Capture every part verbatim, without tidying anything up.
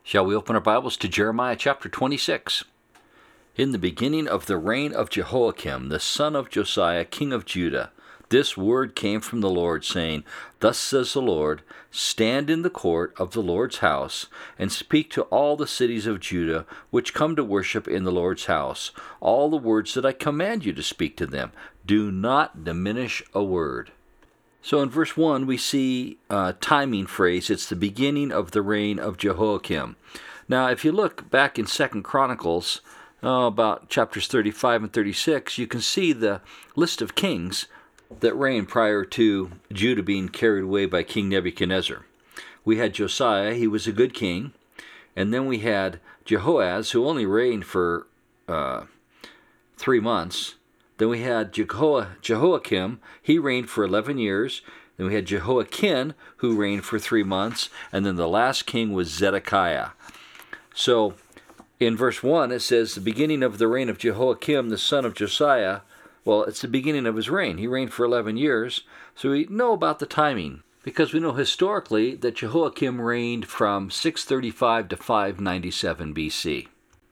Shall we open our Bibles to Jeremiah chapter twenty-six? In the beginning of the reign of Jehoiakim, the son of Josiah, king of Judah, this word came from the Lord, saying, Thus says the Lord, Stand in the court of the Lord's house, and speak to all the cities of Judah, which come to worship in the Lord's house, all the words that I command you to speak to them. Do not diminish a word. So in verse one, we see a timing phrase. It's the beginning of the reign of Jehoiakim. Now, if you look back in Second Chronicles, oh, about chapters thirty-five and thirty-six, you can see the list of kings that reigned prior to Judah being carried away by King Nebuchadnezzar. We had Josiah, he was a good king, and then we had Jehoaz, who only reigned for uh, three months. Then we had Jeho- Jehoiakim, he reigned for eleven years. Then we had Jehoiakim, who reigned for three months. And then the last king was Zedekiah. So in verse one, it says, the beginning of the reign of Jehoiakim, the son of Josiah. Well, it's the beginning of his reign. He reigned for eleven years. So we know about the timing, because we know historically that Jehoiakim reigned from six thirty-five to five ninety-seven B C.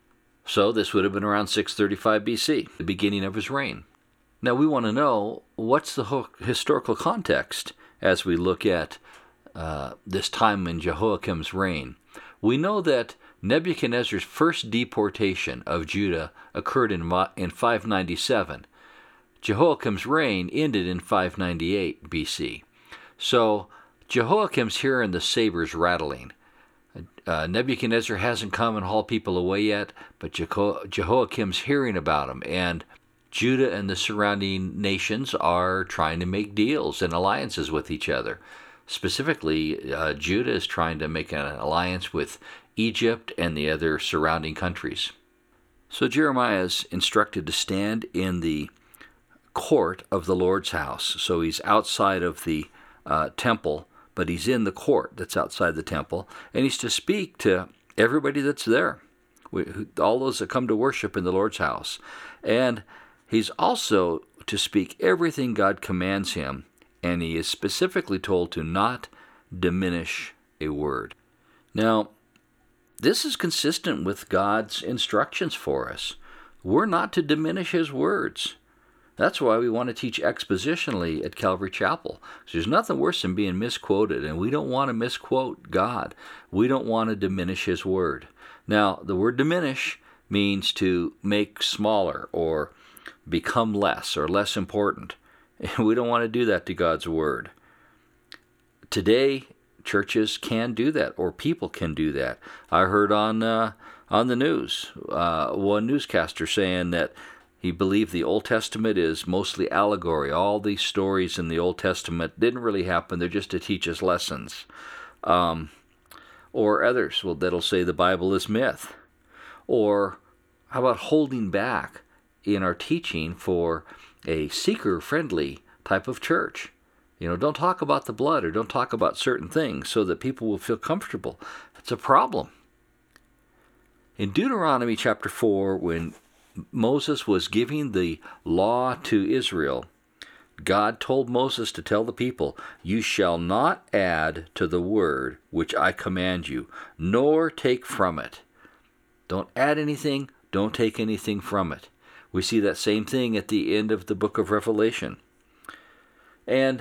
So this would have been around six thirty-five B C, the beginning of his reign. Now we want to know what's the historical context as we look at uh, this time in Jehoiakim's reign. We know that Nebuchadnezzar's first deportation of Judah occurred in, in five ninety-seven. Jehoiakim's reign ended in five ninety-eight B C. So Jehoiakim's hearing the sabers rattling. Uh, Nebuchadnezzar hasn't come and hauled people away yet, but Jeho- Jehoiakim's hearing about them, and Judah and the surrounding nations are trying to make deals and alliances with each other. Specifically, uh, Judah is trying to make an alliance with Egypt and the other surrounding countries. So Jeremiah is instructed to stand in the court of the Lord's house. So he's outside of the uh, temple, but he's in the court that's outside the temple, and he's to speak to everybody that's there, all those that come to worship in the Lord's house. And he's also to speak everything God commands him, and he is specifically told to not diminish a word. Now, this is consistent with God's instructions for us. We're not to diminish his words. That's why we want to teach expositionally at Calvary Chapel. So there's nothing worse than being misquoted, and we don't want to misquote God. We don't want to diminish his word. Now, the word diminish means to make smaller or become less or less important. And we don't want to do that to God's word. Today, churches can do that, or people can do that. I heard on uh, on the news, uh, one newscaster saying that he believed the Old Testament is mostly allegory. All these stories in the Old Testament didn't really happen. They're just to teach us lessons. Um, or others well, that'll say the Bible is myth. Or how about holding back in our teaching for a seeker-friendly type of church? You know, don't talk about the blood or don't talk about certain things so that people will feel comfortable. It's a problem. In Deuteronomy chapter four, when Moses was giving the law to Israel, God told Moses to tell the people, You shall not add to the word which I command you, nor take from it. Don't add anything, don't take anything from it. We see that same thing at the end of the book of Revelation. And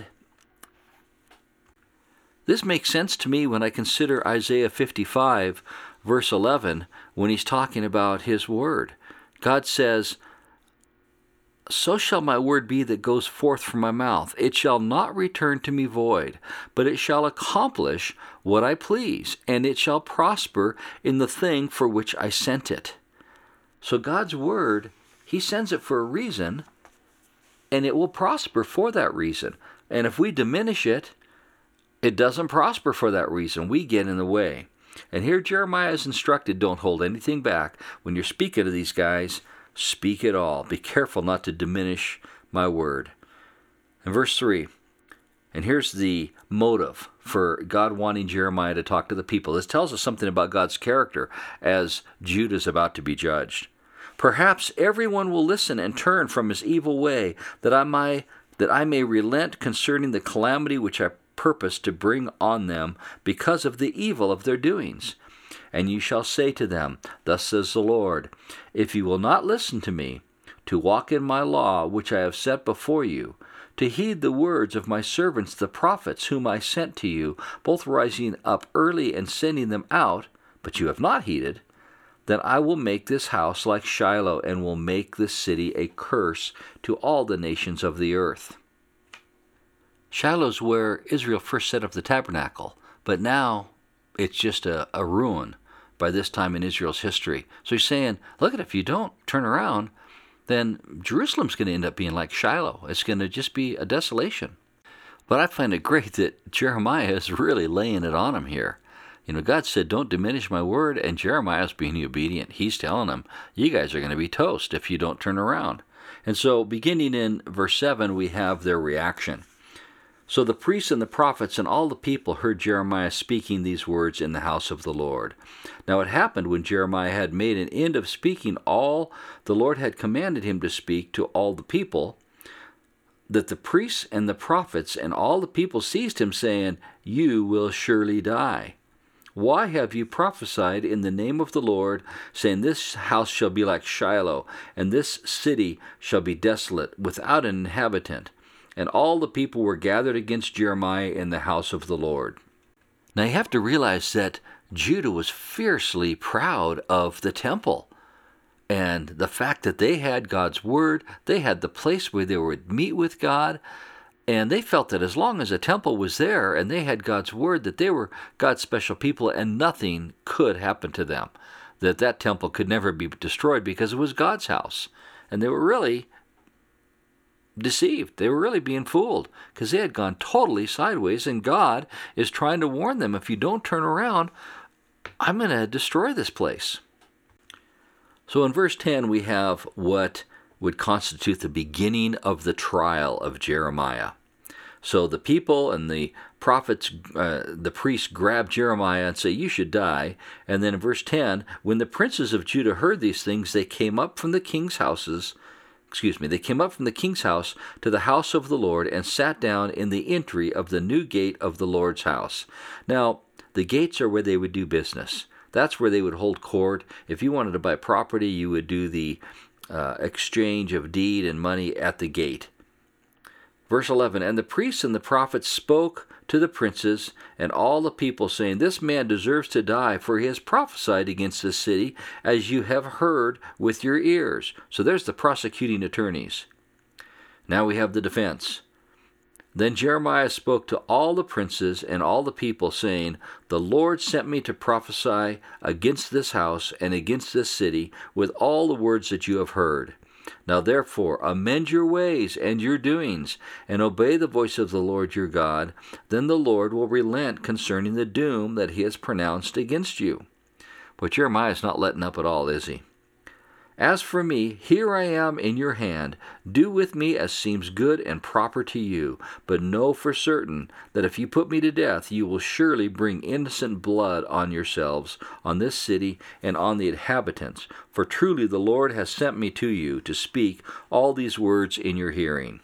this makes sense to me when I consider Isaiah fifty-five, verse eleven, when he's talking about his word. God says, So shall my word be that goes forth from my mouth. It shall not return to me void, but it shall accomplish what I please, and it shall prosper in the thing for which I sent it. So God's word, he sends it for a reason, and it will prosper for that reason. And if we diminish it, it doesn't prosper for that reason. We get in the way. And here Jeremiah is instructed, don't hold anything back. When you're speaking to these guys, speak it all. Be careful not to diminish my word. In verse three, and here's the motive for God wanting Jeremiah to talk to the people. This tells us something about God's character as Judah is about to be judged. Perhaps everyone will listen and turn from his evil way, that I may, that I may relent concerning the calamity which I purpose to bring on them because of the evil of their doings. and you shall say to them, Thus says the Lord, if you will not listen to me, to walk in my law which I have set before you, to heed the words of my servants the prophets whom I sent to you, both rising up early and sending them out, but you have not heeded, then I will make this house like Shiloh, and will make this city a curse to all the nations of the earth. Shiloh's where Israel first set up the tabernacle, but now it's just a, a ruin by this time in Israel's history. So he's saying, look at, if you don't turn around, then Jerusalem's going to end up being like Shiloh. It's going to just be a desolation. But I find it great that Jeremiah is really laying it on him here. You know, God said, don't diminish my word, and Jeremiah's being obedient. He's telling them, you guys are going to be toast if you don't turn around. And so beginning in verse seven, we have their reaction. So the priests and the prophets and all the people heard Jeremiah speaking these words in the house of the Lord. Now it happened when Jeremiah had made an end of speaking all the Lord had commanded him to speak to all the people, that the priests and the prophets and all the people seized him, saying, You will surely die. Why have you prophesied in the name of the Lord, saying, This house shall be like Shiloh, and this city shall be desolate, without an inhabitant? And all the people were gathered against Jeremiah in the house of the Lord. Now you have to realize that Judah was fiercely proud of the temple, and the fact that they had God's word, they had the place where they would meet with God, and they felt that as long as the temple was there and they had God's word, that they were God's special people and nothing could happen to them, that that temple could never be destroyed because it was God's house. And they were really deceived. They were really being fooled because they had gone totally sideways, and God is trying to warn them, if you don't turn around, I'm going to destroy this place. So in verse ten, we have what would constitute the beginning of the trial of Jeremiah. So the people and the prophets, uh, the priests grab Jeremiah and say, you should die. And then in verse ten, when the princes of Judah heard these things, they came up from the king's houses, excuse me, they came up from the king's house to the house of the Lord and sat down in the entry of the new gate of the Lord's house. Now, the gates are where they would do business. That's where they would hold court. If you wanted to buy property, you would do the uh, exchange of deed and money at the gate. Verse eleven, and the priests and the prophets spoke to the princes and all the people, saying, This man deserves to die, for he has prophesied against this city, as you have heard with your ears. So there's the prosecuting attorneys. Now we have the defense. Then Jeremiah spoke to all the princes and all the people, saying, The Lord sent me to prophesy against this house and against this city with all the words that you have heard. Now therefore amend your ways and your doings, and obey the voice of the Lord your God. Then the Lord will relent concerning the doom that he has pronounced against you. But Jeremiah is not letting up at all, is he? As for me, here I am in your hand. Do with me as seems good and proper to you. But know for certain that if you put me to death, you will surely bring innocent blood on yourselves, on this city, and on the inhabitants. For truly the Lord has sent me to you to speak all these words in your hearing.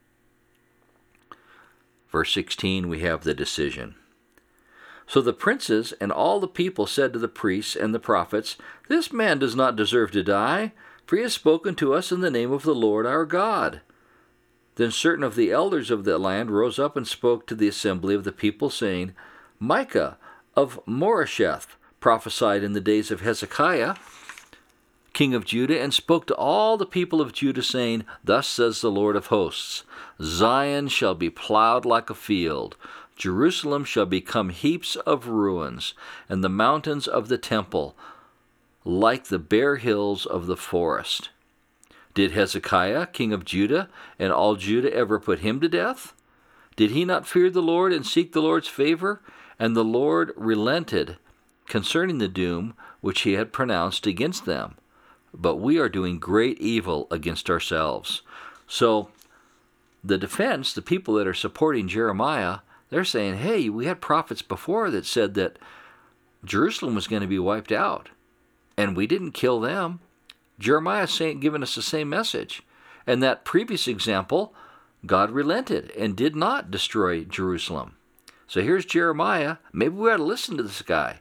Verse sixteen, we have the decision. So the princes and all the people said to the priests and the prophets, This man does not deserve to die, for he has spoken to us in the name of the Lord our God. Then certain of the elders of the land rose up and spoke to the assembly of the people, saying, Micah of Moresheth prophesied in the days of Hezekiah, king of Judah, and spoke to all the people of Judah, saying, Thus says the Lord of hosts, Zion shall be plowed like a field, Jerusalem shall become heaps of ruins, and the mountains of the temple like the bare hills of the forest. Did Hezekiah, king of Judah, and all Judah ever put him to death? Did he not fear the Lord and seek the Lord's favor? And the Lord relented concerning the doom which he had pronounced against them. But we are doing great evil against ourselves. So the defense, the people that are supporting Jeremiah, they're saying, hey, we had prophets before that said that Jerusalem was going to be wiped out, and we didn't kill them. Jeremiah is saying, giving us the same message. And that previous example, God relented and did not destroy Jerusalem. So here's Jeremiah. Maybe we ought to listen to this guy.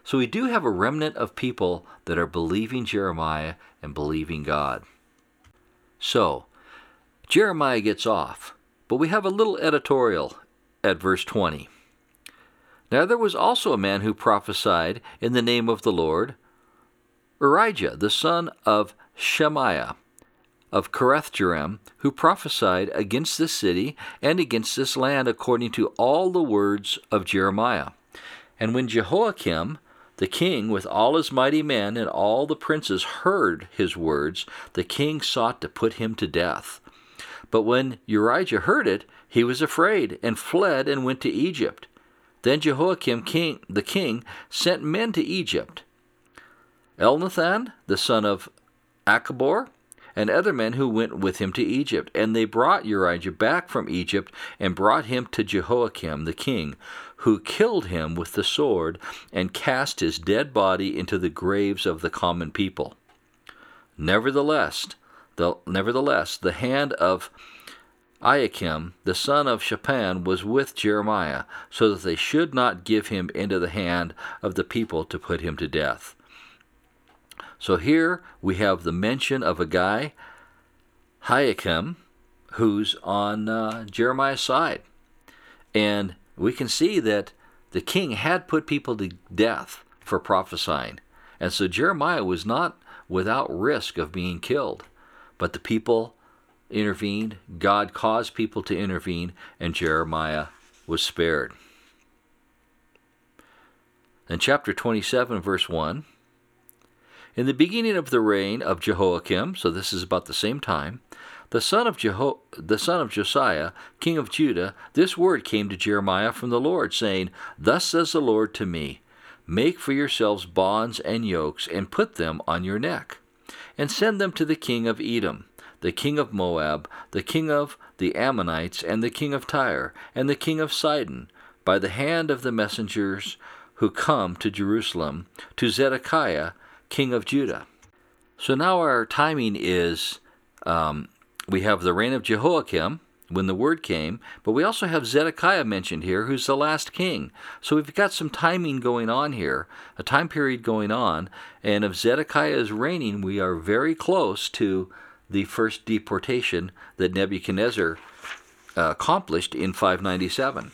So we do have a remnant of people that are believing Jeremiah and believing God. So, Jeremiah gets off, but we have a little editorial at verse twenty. Now there was also a man who prophesied in the name of the Lord, Urijah, the son of Shemaiah, of Kirath-Jearim, who prophesied against this city and against this land according to all the words of Jeremiah. And when Jehoiakim, the king, with all his mighty men and all the princes heard his words, the king sought to put him to death. But when Urijah heard it, he was afraid, and fled and went to Egypt. Then Jehoiakim king, the king sent men to Egypt, Elnathan, the son of Achbor, and other men who went with him to Egypt. And they brought Urijah back from Egypt, and brought him to Jehoiakim the king, who killed him with the sword, and cast his dead body into the graves of the common people. Nevertheless, the, nevertheless, the hand of Eliakim, the son of Shaphan, was with Jeremiah, so that they should not give him into the hand of the people to put him to death. So here we have the mention of a guy, Eliakim, who's on uh, Jeremiah's side. And we can see that the king had put people to death for prophesying. And so Jeremiah was not without risk of being killed. But the people intervened, God caused people to intervene, and Jeremiah was spared. In chapter twenty-seven, verse one, in the beginning of the reign of Jehoiakim, so this is about the same time, the son of Jeho- the son of Josiah, king of Judah, this word came to Jeremiah from the Lord, saying, Thus says the Lord to me, Make for yourselves bonds and yokes, and put them on your neck, and send them to the king of Edom, the king of Moab, the king of the Ammonites, and the king of Tyre, and the king of Sidon, by the hand of the messengers who come to Jerusalem, to Zedekiah, king of Judah. So now our timing is, um, we have the reign of Jehoiakim, when the word came, but we also have Zedekiah mentioned here, who's the last king. So we've got some timing going on here, a time period going on, and if Zedekiah is reigning, we are very close to the first deportation that Nebuchadnezzar uh, accomplished in five ninety-seven.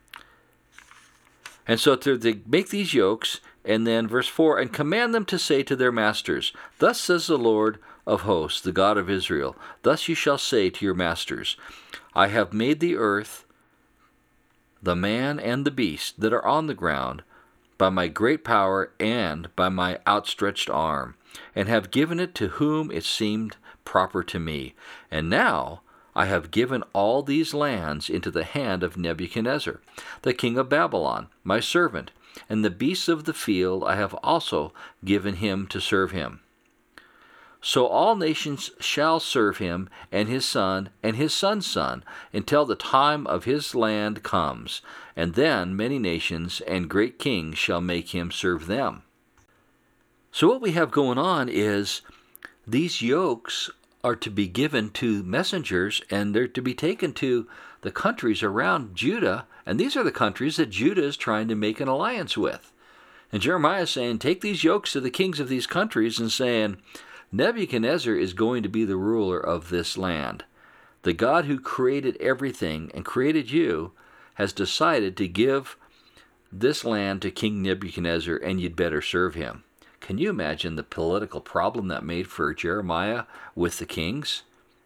And so to, they make these yokes, and then verse four, and command them to say to their masters, Thus says the Lord of hosts, the God of Israel, Thus you shall say to your masters, I have made the earth, the man and the beast that are on the ground, by my great power and by my outstretched arm, and have given it to whom it seemed proper to me. And now I have given all these lands into the hand of Nebuchadnezzar, the king of Babylon, my servant, and the beasts of the field I have also given him to serve him. So all nations shall serve him, and his son, and his son's son, until the time of his land comes, and then many nations and great kings shall make him serve them. So what we have going on is these yokes are to be given to messengers, and they're to be taken to the countries around Judah, and these are the countries that Judah is trying to make an alliance with. And Jeremiah is saying, take these yokes to the kings of these countries and saying, Nebuchadnezzar is going to be the ruler of this land. The God who created everything and created you has decided to give this land to King Nebuchadnezzar, and you'd better serve him. Can you imagine the political problem that made for Jeremiah with the kings?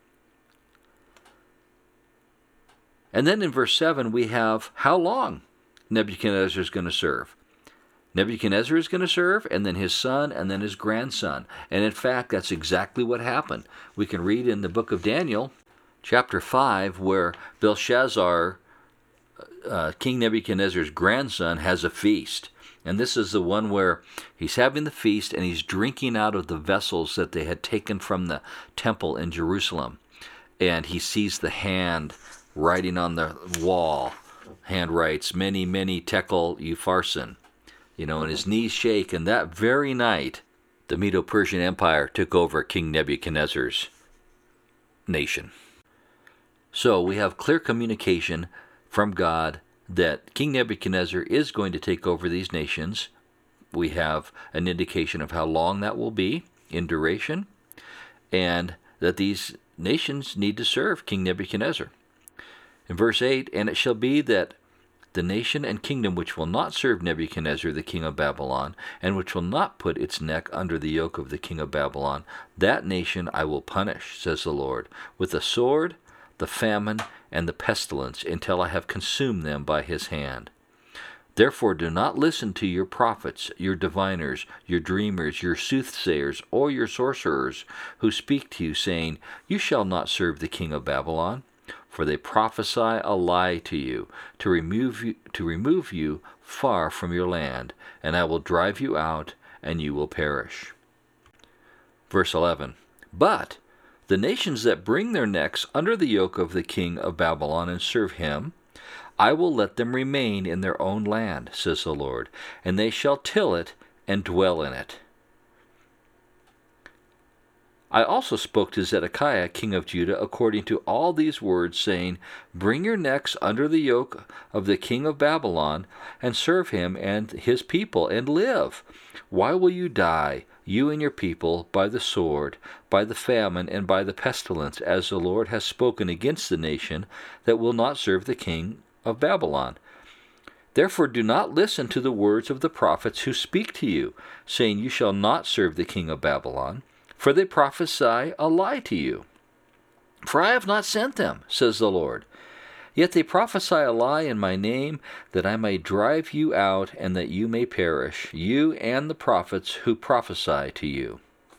And then in verse seven we have how long Nebuchadnezzar is going to serve. Nebuchadnezzar is going to serve, and then his son, and then his grandson. And in fact, that's exactly what happened. We can read in the book of Daniel, chapter five, where Belshazzar, uh, King Nebuchadnezzar's grandson, has a feast. And this is the one where he's having the feast, and he's drinking out of the vessels that they had taken from the temple in Jerusalem. And he sees the hand writing on the wall. Hand writes, many, many tekel upharsin. You know, and his knees shake, and that very night, the Medo-Persian Empire took over King Nebuchadnezzar's nation. So we have clear communication from God that King Nebuchadnezzar is going to take over these nations, we have an indication of how long that will be in duration, and that these nations need to serve King Nebuchadnezzar. In verse eight, and it shall be that the nation and kingdom which will not serve Nebuchadnezzar the king of Babylon, and which will not put its neck under the yoke of the king of Babylon, that nation I will punish, says the Lord, with the sword, the famine, and the pestilence, until I have consumed them by his hand. Therefore do not listen to your prophets, your diviners, your dreamers, your soothsayers, or your sorcerers, who speak to you, saying, You shall not serve the king of Babylon. For they prophesy a lie to you, to remove you, to remove you far from your land, and I will drive you out, and you will perish. Verse eleven, But the nations that bring their necks under the yoke of the king of Babylon and serve him, I will let them remain in their own land, says the Lord, and they shall till it and dwell in it. I also spoke to Zedekiah, king of Judah, according to all these words, saying, Bring your necks under the yoke of the king of Babylon, and serve him and his people, and live. Why will you die, you and your people, by the sword, by the famine, and by the pestilence, as the Lord has spoken against the nation that will not serve the king of Babylon? Therefore do not listen to the words of the prophets who speak to you, saying, You shall not serve the king of Babylon. For they prophesy a lie to you. For I have not sent them, says the Lord. Yet they prophesy a lie in my name, that I may drive you out, and that you may perish, you and the prophets who prophesy to you.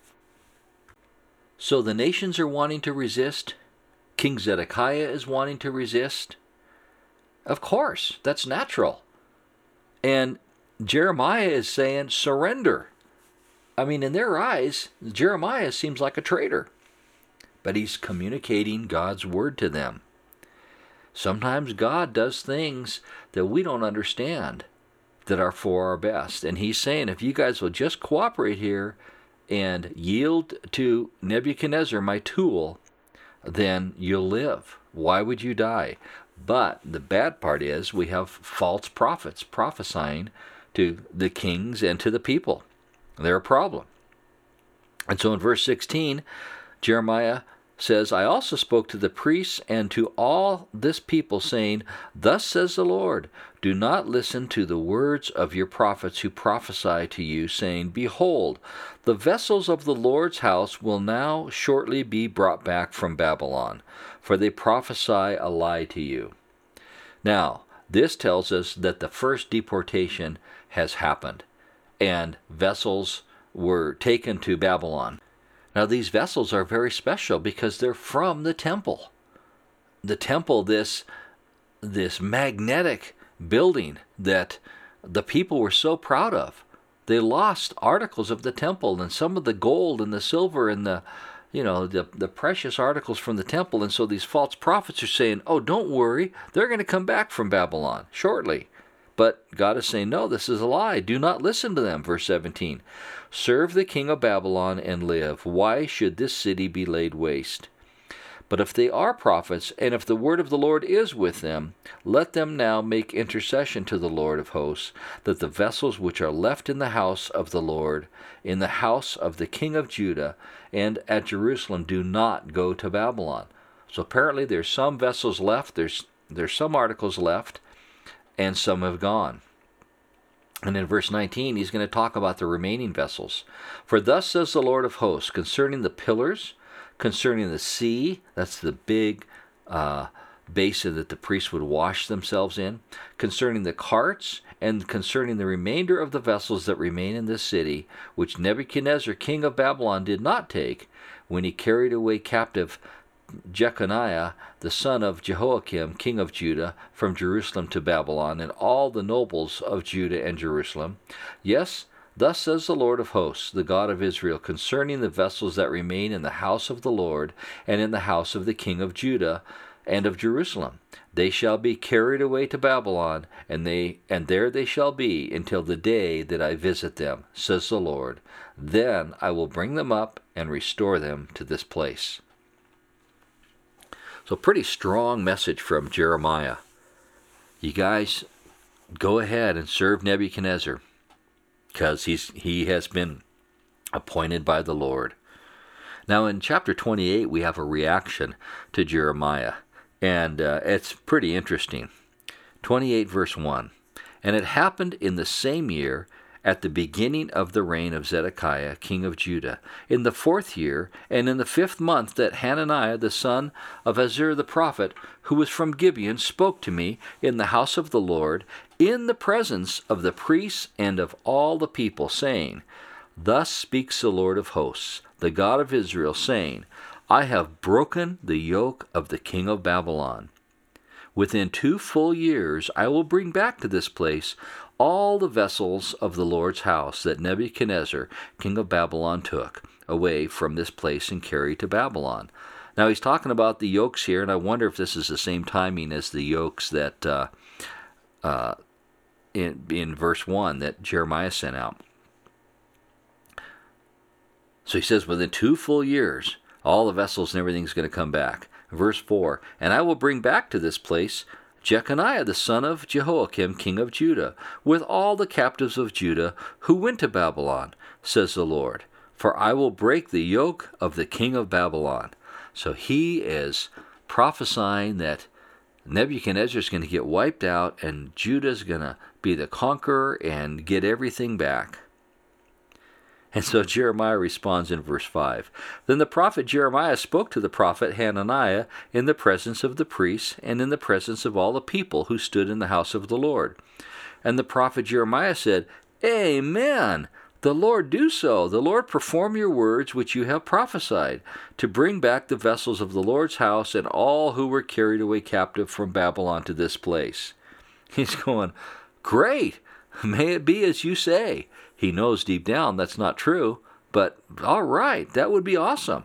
So the nations are wanting to resist. King Zedekiah is wanting to resist. Of course, that's natural. And Jeremiah is saying, surrender. I mean, in their eyes, Jeremiah seems like a traitor, but he's communicating God's word to them. Sometimes God does things that we don't understand that are for our best, and he's saying, if you guys will just cooperate here and yield to Nebuchadnezzar, my tool, then you'll live. Why would you die? But the bad part is we have false prophets prophesying to the kings and to the people. They're a problem. And so in verse sixteen, Jeremiah says, I also spoke to the priests and to all this people, saying, Thus says the Lord, do not listen to the words of your prophets who prophesy to you, saying, Behold, the vessels of the Lord's house will now shortly be brought back from Babylon, for they prophesy a lie to you. Now, this tells us that the first deportation has happened, and vessels were taken to Babylon. Now, these vessels are very special because they're from the temple. The temple, this, this magnetic building that the people were so proud of. They lost articles of the temple, and some of the gold and the silver and the, you know, the, the precious articles from the temple. And so these false prophets are saying, oh, don't worry, they're going to come back from Babylon shortly. But God is saying, no, this is a lie. Do not listen to them. Verse seventeen, serve the king of Babylon and live. Why should this city be laid waste? But if they are prophets, and if the word of the Lord is with them, let them now make intercession to the Lord of hosts, that the vessels which are left in the house of the Lord, in the house of the king of Judah, and at Jerusalem, do not go to Babylon. So apparently there's some vessels left, there's, there's some articles left, and some have gone. And in verse nineteen, he's going to talk about the remaining vessels. For thus says the Lord of hosts, concerning the pillars, concerning the sea, that's the big uh, basin that the priests would wash themselves in, concerning the carts, and concerning the remainder of the vessels that remain in this city, which Nebuchadnezzar, king of Babylon, did not take, when he carried away captive Jeconiah, the son of Jehoiakim, king of Judah, from Jerusalem to Babylon, and all the nobles of Judah and Jerusalem. Yes, thus says the Lord of hosts, the God of Israel, concerning the vessels that remain in the house of the Lord, and in the house of the king of Judah and of Jerusalem. They shall be carried away to Babylon, and they and there they shall be until the day that I visit them, says the Lord. Then I will bring them up and restore them to this place. So pretty strong message from Jeremiah. You guys, go ahead and serve Nebuchadnezzar. because he's he has been appointed by the Lord. Now in chapter twenty-eight, we have a reaction to Jeremiah, and uh, it's pretty interesting. twenty-eight verse one, "And it happened in the same year, at the beginning of the reign of Zedekiah, king of Judah, in the fourth year, and in the fifth month, that Hananiah the son of Azur the prophet, who was from Gibeon, spoke to me in the house of the Lord, in the presence of the priests and of all the people, saying, Thus speaks the Lord of hosts, the God of Israel, saying, I have broken the yoke of the king of Babylon. Within two full years I will bring back to this place all the vessels of the Lord's house that Nebuchadnezzar, king of Babylon, took away from this place and carried to Babylon." Now he's talking about the yokes here, and I wonder if this is the same timing as the yokes that uh, uh, in, in verse one that Jeremiah sent out. So he says, within two full years, all the vessels and everything's going to come back. Verse four, "And I will bring back to this place Jeconiah the son of Jehoiakim, king of Judah, with all the captives of Judah who went to Babylon, says the Lord. For I will break the yoke of the king of Babylon." So he is prophesying that Nebuchadnezzar is going to get wiped out and Judah is going to be the conqueror and get everything back. And so Jeremiah responds in verse five. "Then the prophet Jeremiah spoke to the prophet Hananiah in the presence of the priests and in the presence of all the people who stood in the house of the Lord. And the prophet Jeremiah said, Amen. The Lord do so. The Lord perform your words which you have prophesied, to bring back the vessels of the Lord's house and all who were carried away captive from Babylon to this place." He's going, great. May it be as you say. He knows deep down that's not true, but all right, that would be awesome.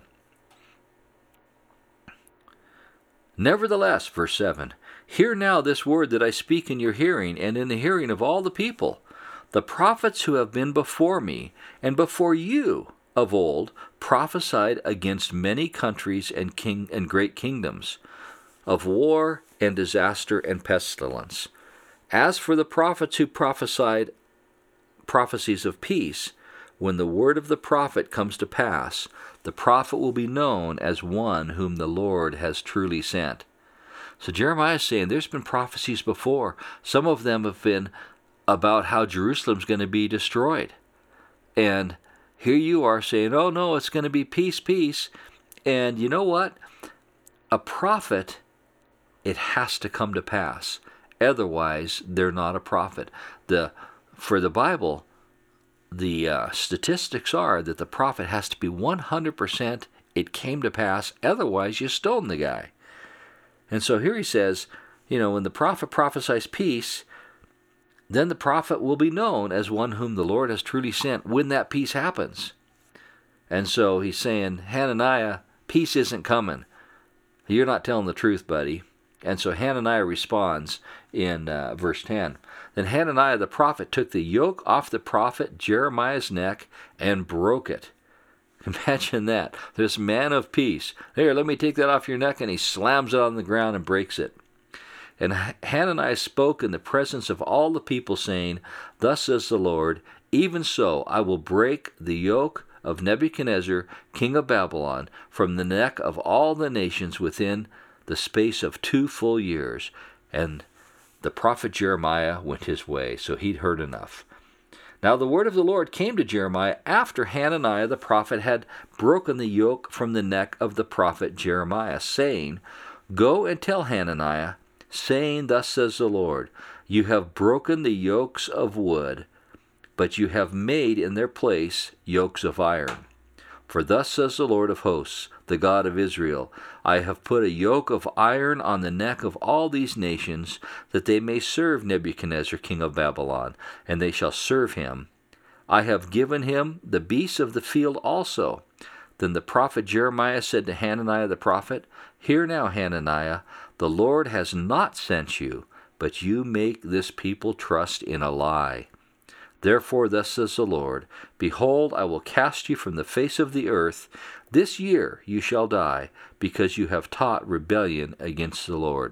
"Nevertheless," verse seven, "hear now this word that I speak in your hearing and in the hearing of all the people. The prophets who have been before me and before you of old prophesied against many countries and king and great kingdoms, of war and disaster and pestilence. As for the prophets who prophesied prophecies of peace, when the word of the prophet comes to pass, the prophet will be known as one whom the Lord has truly sent." So Jeremiah is saying there's been prophecies before. Some of them have been about how Jerusalem's going to be destroyed. And here you are saying, oh no, it's going to be peace, peace. And you know what? A prophet, it has to come to pass. Otherwise, they're not a prophet. The For the Bible, the uh, statistics are that the prophet has to be one hundred percent it came to pass, otherwise you stoned the guy. And so here he says, you know, when the prophet prophesies peace, then the prophet will be known as one whom the Lord has truly sent when that peace happens. And so he's saying, Hananiah, peace isn't coming. You're not telling the truth, buddy. And so Hananiah responds in uh, verse ten. "Then Hananiah the prophet took the yoke off the prophet Jeremiah's neck and broke it." Imagine that. This man of peace. "Here, let me take that off your neck," and he slams it on the ground and breaks it. "And Hananiah spoke in the presence of all the people, saying, Thus says the Lord, even so I will break the yoke of Nebuchadnezzar, king of Babylon, from the neck of all the nations within the space of two full years." And the prophet Jeremiah went his way, so he'd heard enough. Now the word of the Lord came to Jeremiah after Hananiah the prophet had broken the yoke from the neck of the prophet Jeremiah, saying, "Go and tell Hananiah, saying, Thus says the Lord, you have broken the yokes of wood, but you have made in their place yokes of iron. For thus says the Lord of hosts, the God of Israel, I have put a yoke of iron on the neck of all these nations, that they may serve Nebuchadnezzar king of Babylon, and they shall serve him. I have given him the beasts of the field also." Then the prophet Jeremiah said to Hananiah the prophet, "Hear now, Hananiah, the Lord has not sent you, but you make this people trust in a lie. Therefore thus says the Lord, Behold, I will cast you from the face of the earth. This year you shall die, because you have taught rebellion against the Lord."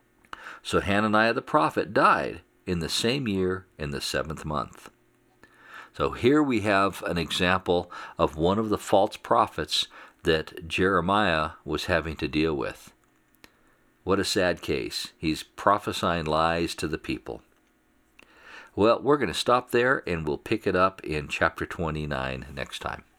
So Hananiah the prophet died in the same year in the seventh month. So here we have an example of one of the false prophets that Jeremiah was having to deal with. What a sad case. He's prophesying lies to the people. Well, we're going to stop there, and we'll pick it up in chapter twenty-nine next time.